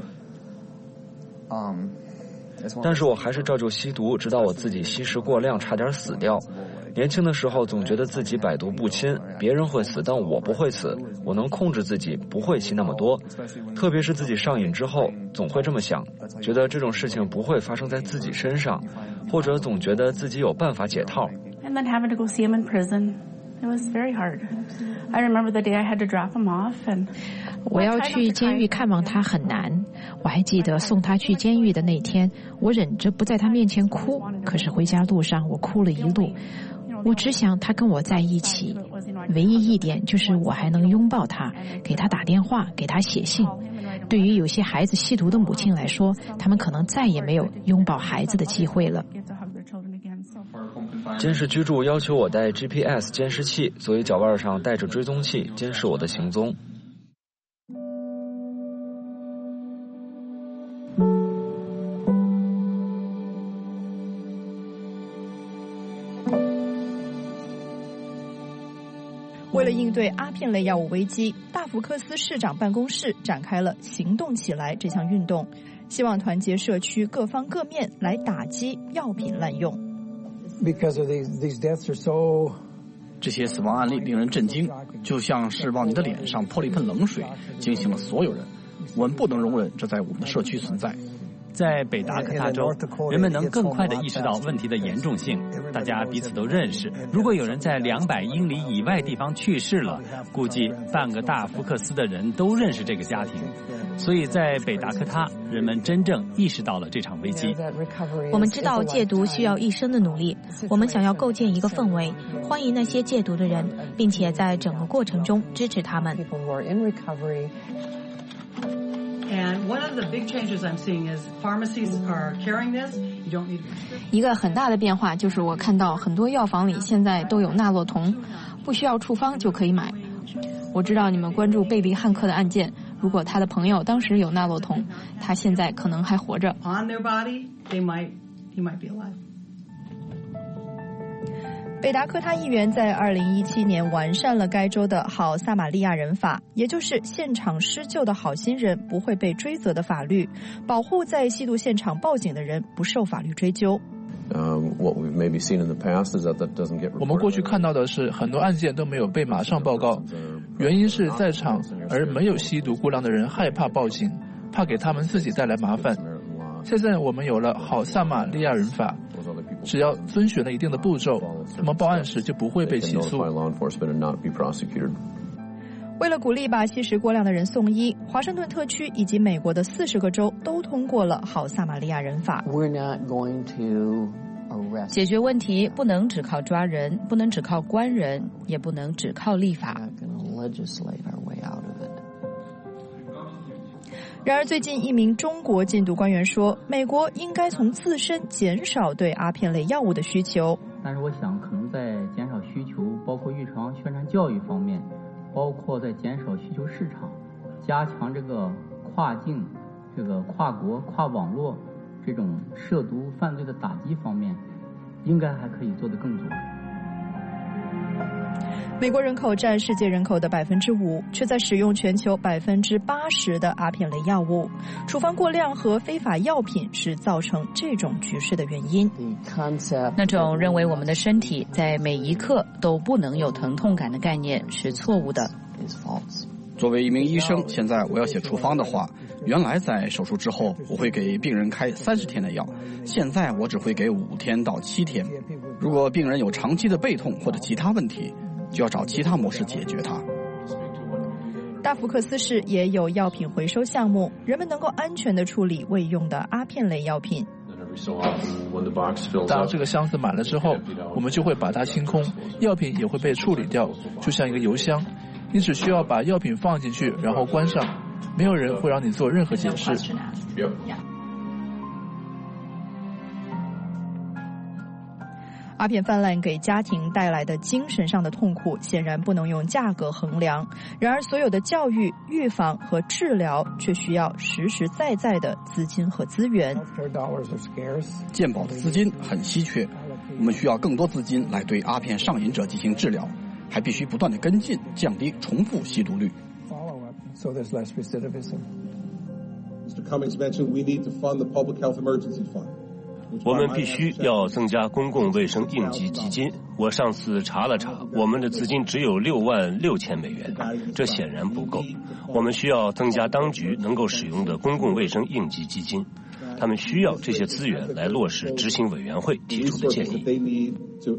但是我还是照旧吸毒，直到我自己吸食过量，差点死掉。年轻的时候总觉得自己百毒不侵，别人会死，但我不会死，我能控制自己，不会吸那么多。特别是自己上瘾之后，总会这么想，觉得这种事情不会发生在自己身上，或者总觉得自己有办法解套。 And then having to go see him in prison, it was very hard. I remember the day I had to drop him off, and 我要去监狱看望他很难。我还记得送他去监狱的那天，我忍着不在他面前哭，可是回家路上我哭了一路。我只想他跟我在一起，唯一一点就是我还能拥抱他，给他打电话，给他写信。对于有些孩子吸毒的母亲来说，他们可能再也没有拥抱孩子的机会了。 监视居住要求我带 GPS 监视器，所以脚腕上带着追踪器，监视我的行踪。 为了应对阿片类药物危机，大福克斯市长办公室展开了行动起来这项运动，希望团结社区各方各面来打击药品滥用。 这些死亡案例令人震惊，就像是往你的脸上泼了一盆冷水，惊醒了所有人。我们不能容忍这在我们的社区存在。 在北达科他州，人们能更快地意识到问题的严重性，大家彼此都认识。如果有人在200英里以外地方去世了，估计半个大福克斯的人都认识这个家庭。所以在北达科他，人们真正意识到了这场危机。 我们知道戒毒需要一生的努力，我们想要构建一个氛围，欢迎那些戒毒的人，并且在整个过程中支持他们。 一个很大的变化就是我看到很多药房里现在都有纳洛酮，不需要处方就可以买。我知道你们关注贝利汉克的案件，如果他的朋友当时有纳洛酮，他现在可能还活着。 北达科他议员在2017年完善了该州的好撒玛利亚人法，也就是现场施救的好心人不会被追责的法律，保护在吸毒现场报警的人不受法律追究。 我们过去看到的是很多案件都没有被马上报告，原因是在场而没有吸毒过量的人害怕报警，怕给他们自己带来麻烦。现在我们有了好撒玛利亚人法，只要遵循了一定的步骤，他们报案时就不会被起诉。 为了鼓励把吸食过量的人送医，华盛顿特区以及美国的40个州都通过了好撒玛利亚人法。 解决问题不能只靠抓人，不能只靠关人，也不能只靠立法。 然而最近一名中国禁毒官员说，美国应该从自身减少对阿片类药物的需求。 但是我想可能在减少需求，包括预防宣传教育方面，包括在减少需求市场，加强这个跨境、这个跨国、跨网络这种涉毒犯罪的打击方面，应该还可以做得更多。 美国人口占世界人口的5%，却在使用全球80%的阿片类药物。处方过量和非法药品是造成这种局势的原因。 那种认为我们的身体在每一刻都不能有疼痛感的概念是错误的。 作为一名医生，现在我要写处方的话，原来在手术之后我会给病人开30天的药，现在我只会给5天到7天。如果病人有长期的背痛或者其他问题，就要找其他模式解决它。 大福克斯市也有药品回收项目，人们能够安全地处理未用的阿片类药品。 当这个箱子满了之后，我们就会把它清空，药品也会被处理掉，就像一个邮箱。你只需要把药品放进去，然后关上，没有人会让你做任何解释。 阿片泛滥给家庭带来的精神上的痛苦显然不能用价格衡量，然而所有的教育、预防和治疗却需要实实在在的资金和资源。 健保的资金很稀缺，我们需要更多资金来对阿片上瘾者进行治疗，还必须不断的跟进，降低重复吸毒率。 Mr. Cummings mentioned we need to fund the Public Health Emergency Fund. 我们必须要增加公共卫生应急基金。我上次查了查，我们的资金只有$66,000，这显然不够。我们需要增加当局能够使用的公共卫生应急基金，他们需要这些资源来落实执行委员会提出的建议。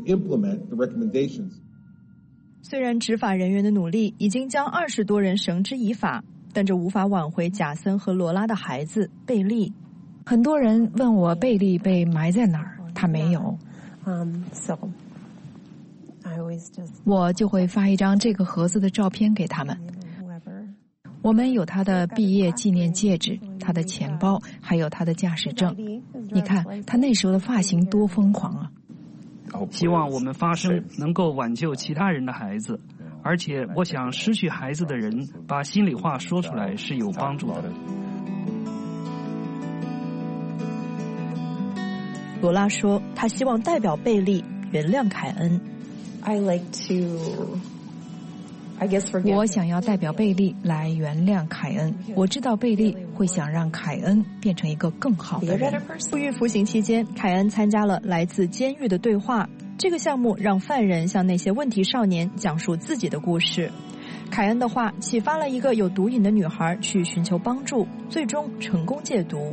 虽然执法人员的努力已经将20多人绳之以法，但这无法挽回贾森和罗拉的孩子贝利。 很多人问我贝利被埋在哪儿，他没有。我就会发一张这个盒子的照片给他们。我们有他的毕业纪念戒指、他的钱包，还有他的驾驶证。你看他那时候的发型多疯狂啊！ 希望我们发声能够挽救其他人的孩子，而且我想失去孩子的人把心里话说出来是有帮助的。 罗拉说她希望代表贝利原谅凯恩。 我想要代表贝利来原谅凯恩。我知道贝利会想让凯恩变成一个更好的人。 入狱服刑期间，凯恩参加了来自监狱的对话，这个项目让犯人向那些问题少年讲述自己的故事。凯恩的话启发了一个有毒瘾的女孩去寻求帮助，最终成功戒毒。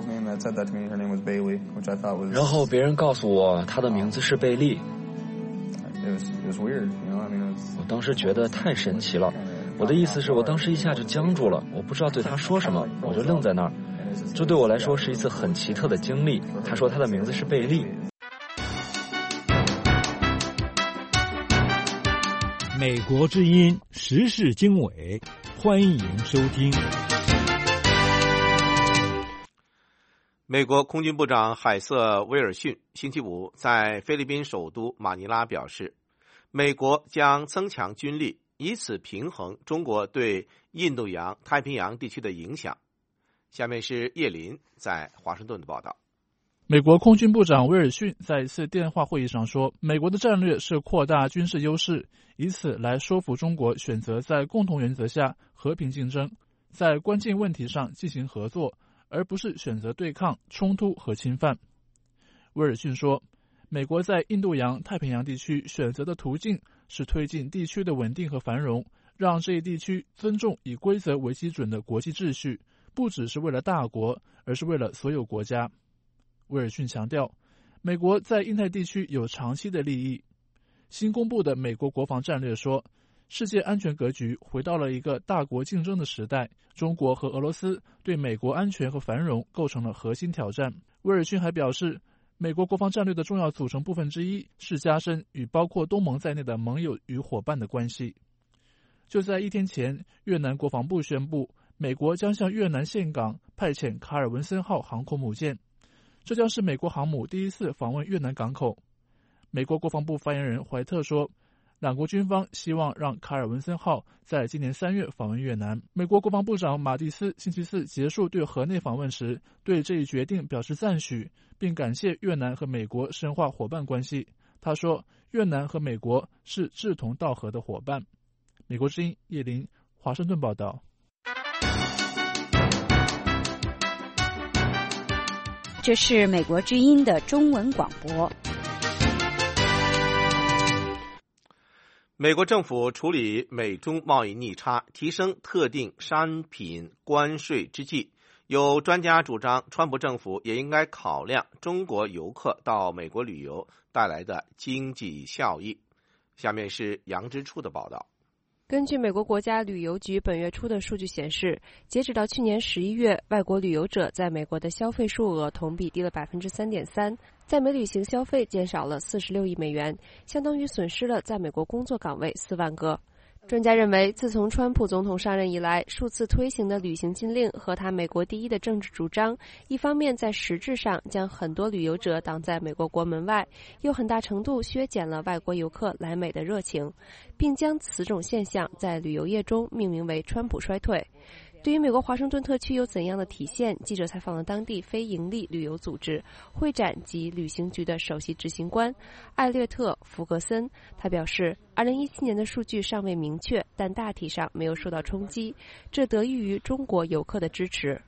然后别人告诉我她的名字是贝利。我当时觉得太神奇了。我的意思是我当时一下就僵住了，我不知道对她说什么，我就愣在那儿。这对我来说是一次很奇特的经历。她说她的名字是贝利。 美国之音时事经纬，欢迎收听。 美国空军部长海瑟威尔逊星期五在菲律宾首都马尼拉表示，美国将增强军力，以此平衡中国对印度洋、太平洋地区的影响。下面是叶林在华盛顿的报道。 美国空军部长威尔逊在一次电话会议上说，美国的战略是扩大军事优势，以此来说服中国选择在共同原则下和平竞争，在关键问题上进行合作，而不是选择对抗、冲突和侵犯。威尔逊说，美国在印度洋、太平洋地区选择的途径是推进地区的稳定和繁荣，让这一地区尊重以规则为基准的国际秩序，不只是为了大国，而是为了所有国家。威尔逊强调，美国在印太地区有长期的利益。新公布的美国国防战略说，世界安全格局回到了一个大国竞争的时代，中国和俄罗斯对美国安全和繁荣构成了核心挑战。威尔逊还表示，美国国防战略的重要组成部分之一是加深与包括东盟在内的盟友与伙伴的关系。就在1天前，越南国防部宣布，美国将向越南岘港派遣卡尔文森号航空母舰，这将是美国航母第一次访问越南港口。美国国防部发言人怀特说，两国军方希望让卡尔文森号在今年3月访问越南。美国国防部长马蒂斯星期四结束对河内访问时，对这一决定表示赞许，并感谢越南和美国深化伙伴关系。 他说，越南和美国是志同道合的伙伴。美国之音叶林，华盛顿报道。 这是美国之音的中文广播。 美国政府处理美中贸易逆差、提升特定商品关税之际，有专家主张，川普政府也应该考量中国游客到美国旅游带来的经济效益。下面是杨之初的报道。 根据美国国家旅游局本月初的数据显示，截止到去年11月，外国旅游者在美国的消费数额同比低了 3.3%， 在美旅行消费减少了46亿美元，相当于损失了在美国工作岗位4万个。专家认为，自从川普总统上任以来，数次推行的旅行禁令和他美国第一的政治主张，一方面在实质上将很多旅游者挡在美国国门外，又很大程度削减了外国游客来美的热情，并将此种现象在旅游业中命名为川普衰退。对于美国华盛顿特区有怎样的体现，记者采访了当地非营利旅游组织会展及旅行局的首席执行官艾略特·福格森。他表示，2017年的数据尚未明确，但大体上没有受到冲击，这得益于中国游客的支持。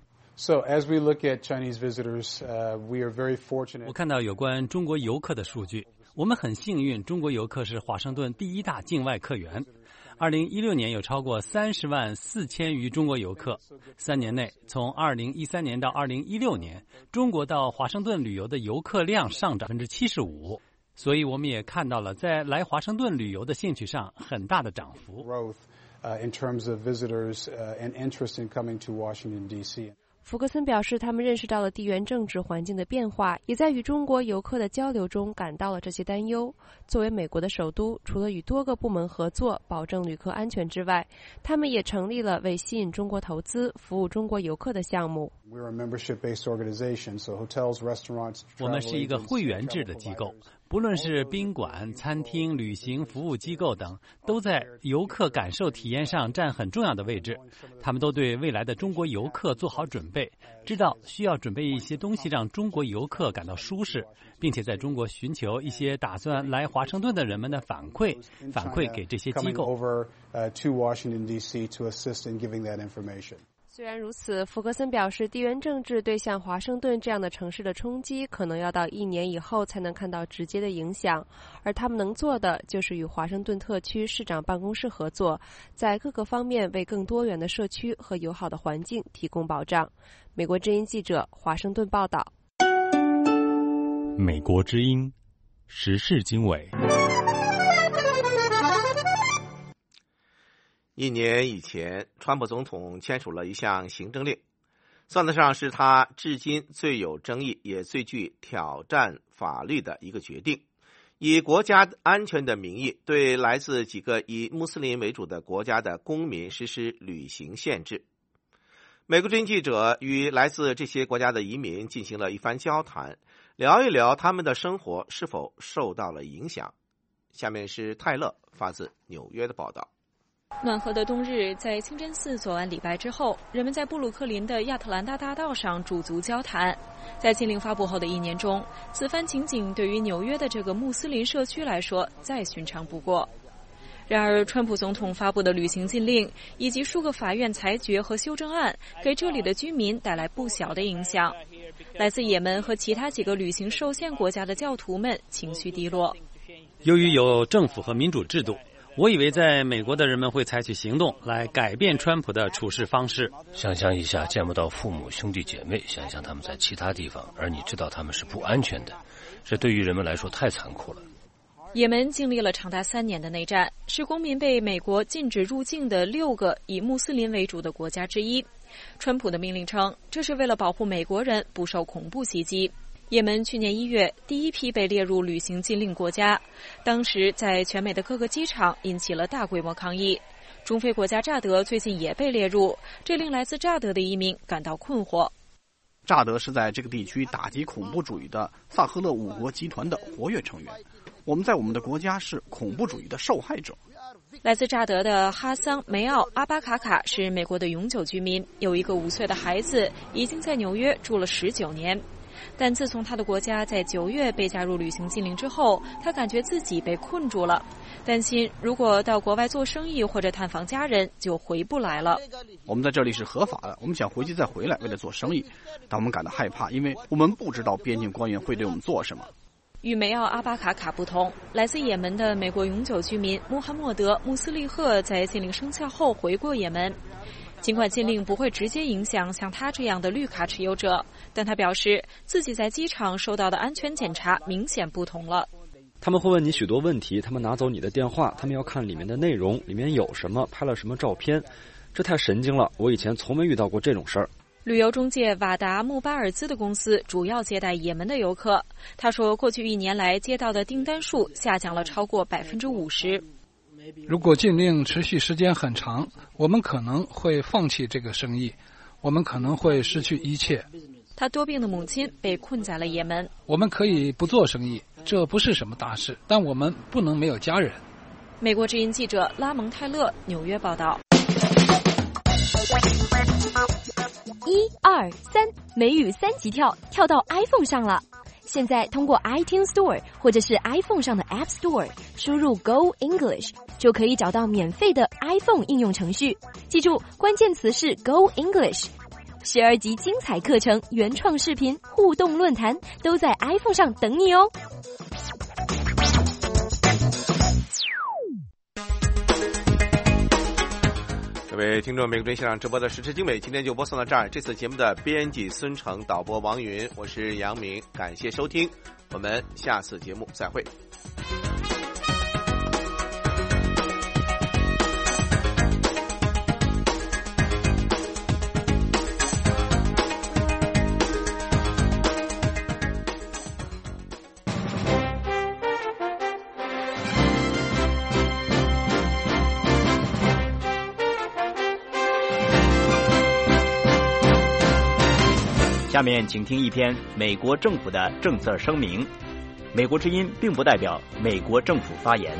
我看到有关中国游客的数据，我们很幸运，中国游客是华盛顿第一大境外客源。2016年有超过30万4千余中国游客，3年内，从2013年到2016年，中国到华盛顿旅游的游客量上涨75%，所以我们也看到了在来华盛顿旅游的兴趣上很大的涨幅。 福格森表示，他们认识到了地缘政治环境的变化，也在与中国游客的交流中感到了这些担忧。作为美国的首都，除了与多个部门合作保证旅客安全之外，他们也成立了为吸引中国投资、服务中国游客的项目。 我们是一个会员制的机构，不论是宾馆、餐厅、旅行服务机构等，都在游客感受体验上占很重要的位置。他们都对未来的中国游客做好准备，知道需要准备一些东西让中国游客感到舒适，并且在中国寻求一些打算来华盛顿的人们的反馈给这些机构。 虽然如此，福格森表示，地缘政治对像华盛顿这样的城市的冲击可能要到1年以后才能看到直接的影响，而他们能做的就是与华盛顿特区市长办公室合作，在各个方面为更多元的社区和友好的环境提供保障。美国之音记者华盛顿报道。 美国之音时事经纬。 1年以前，川普总统签署了一项行政令，算得上是他至今最有争议也最具挑战法律的一个决定，以国家安全的名义对来自几个以穆斯林为主的国家的公民实施旅行限制。美国之音记者与来自这些国家的移民进行了一番交谈，聊一聊他们的生活是否受到了影响。下面是泰勒发自纽约的报道。 暖和的冬日，在清真寺做完礼拜之后，人们在布鲁克林的亚特兰大大道上驻足交谈。在禁令发布后的1年中，此番情景对于纽约的这个穆斯林社区来说再寻常不过。然而，川普总统发布的旅行禁令以及数个法院裁决和修正案，给这里的居民带来不小的影响。来自也门和其他几个旅行受限国家的教徒们情绪低落。 由于有政府和民主制度，我以为在美国的人们会采取行动来改变川普的处事方式。 想象一下见不到父母兄弟姐妹，想象他们在其他地方，而你知道他们是不安全的，这对于人们来说太残酷了。 也门经历了长达3年的内战，是公民被美国禁止入境的6个以穆斯林为主的国家之一。川普的命令称，这是为了保护美国人不受恐怖袭击。也门去年1月第一批被列入旅行禁令国家，当时在全美的各个机场引起了大规模抗议。中非国家乍得最近也被列入，这令来自乍得的移民感到困惑。 乍得是在这个地区打击恐怖主义的萨赫勒5国集团的活跃成员，我们在我们的国家是恐怖主义的受害者。 来自乍得的哈桑梅奥阿巴卡卡是美国的永久居民，有一个5岁的孩子，已经在纽约住了19年。 但自从他的国家在9月被加入旅行禁令之后，他感觉自己被困住了，担心如果到国外做生意或者探访家人就回不来了。 我们在这里是合法的，我们想回去再回来，为了做生意，但我们感到害怕，因为我们不知道边境官员会对我们做什么。 与梅奥阿巴卡卡不同，来自也门的美国永久居民穆罕默德·穆斯利赫在禁令生效后回过也门。尽管禁令不会直接影响像他这样的绿卡持有者，但他表示自己在机场受到的安全检查明显不同了。 他们会问你许多问题，他们拿走你的电话，他们要看里面的内容，里面有什么，拍了什么照片，这太神经了，我以前从没遇到过这种事儿。 旅游中介瓦达穆巴尔兹的公司主要接待也门的游客。他说，过去1年来接到的订单数下降了超过50%。 如果禁令持续时间很长，我们可能会放弃这个生意，我们可能会失去一切。 他多病的母亲被困在了也门。 我们可以不做生意，这不是什么大事，但我们不能没有家人。 美国之音记者拉蒙泰勒纽约报道。 1、2、3，美语3级跳到 iPhone 上了。现在通过 iTunes Store 或者是 iPhone 上的 App Store 输入 Go English 就可以找到免费的 iPhone 应用程序。记住，关键词是 Go English。12集精彩课程、原创视频、互动论坛都在 iPhone 上等你哦。 各位听众，美国之音现场直播的时事经纬今天就播送到这儿。这次节目的编辑孙成，导播王云，我是杨明，感谢收听，我们下次节目再会。 下面请听一篇美国政府的政策声明。美国之音并不代表美国政府发言。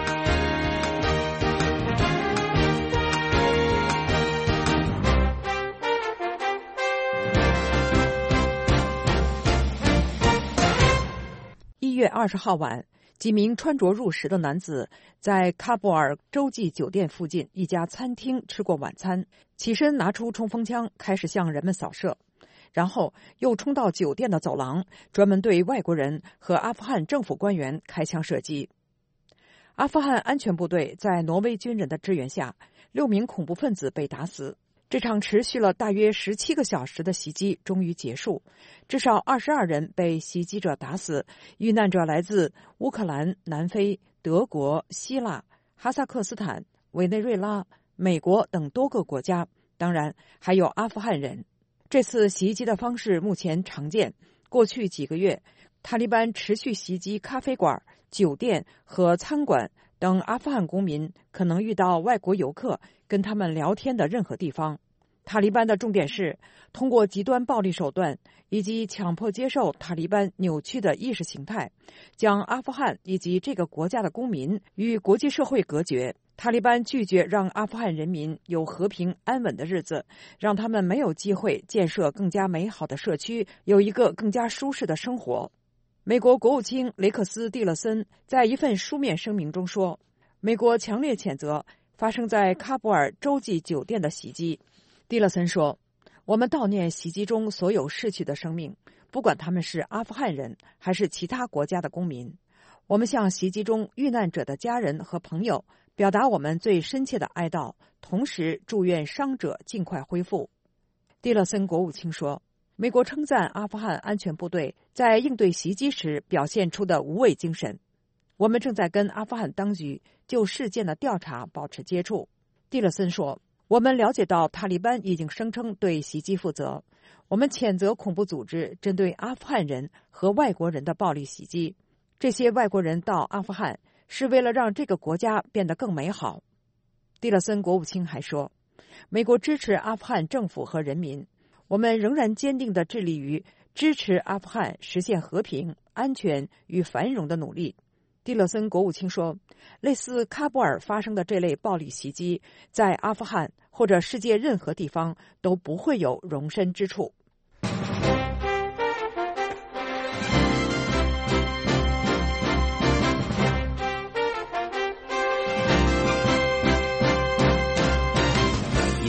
1月20号晚，几名穿着入时的男子在喀布尔洲际酒店附近一家餐厅吃过晚餐，起身拿出冲锋枪，开始向人们扫射。然后又冲到酒店的走廊，专门对外国人和阿富汗政府官员开枪射击。阿富汗安全部队在挪威军人的支援下，6名恐怖分子被打死。这场持续了大约17个小时的袭击终于结束，至少22人被袭击者打死，遇难者来自乌克兰、南非、德国、希腊、哈萨克斯坦、委内瑞拉、美国等多个国家，当然还有阿富汗人。这次袭击的方式目前常见。过去几个月，塔利班持续袭击咖啡馆、酒店和餐馆等阿富汗公民可能遇到外国游客跟他们聊天的任何地方。塔利班的重点是通过极端暴力手段以及强迫接受塔利班扭曲的意识形态，将阿富汗以及这个国家的公民与国际社会隔绝。塔利班拒绝让阿富汗人民有和平安稳的日子，让他们没有机会建设更加美好的社区，有一个更加舒适的生活。美国国务卿雷克斯·蒂勒森在一份书面声明中说，美国强烈谴责发生在喀布尔洲际酒店的袭击。蒂勒森说，我们悼念袭击中所有逝去的生命，不管他们是阿富汗人还是其他国家的公民。我们向袭击中遇难者的家人和朋友表达我们最深切的哀悼，同时祝愿伤者尽快恢复。蒂勒森国务卿说，美国称赞阿富汗安全部队在应对袭击时表现出的无畏精神。我们正在跟阿富汗当局就事件的调查保持接触。蒂勒森说，我们了解到塔利班已经声称对袭击负责，我们谴责恐怖组织针对阿富汗人和外国人的暴力袭击。这些外国人到阿富汗是为了让这个国家变得更美好。蒂勒森国务卿还说，美国支持阿富汗政府和人民，我们仍然坚定地致力于支持阿富汗实现和平、安全与繁荣的努力。蒂勒森国务卿说，类似喀布尔发生的这类暴力袭击，在阿富汗或者世界任何地方都不会有容身之处。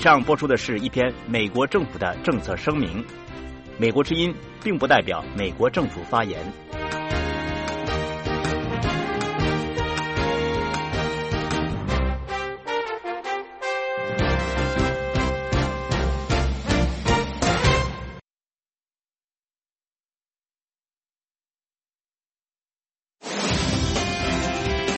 上播出的是一篇美国政府的政策声明。美国之音并不代表美国政府发言。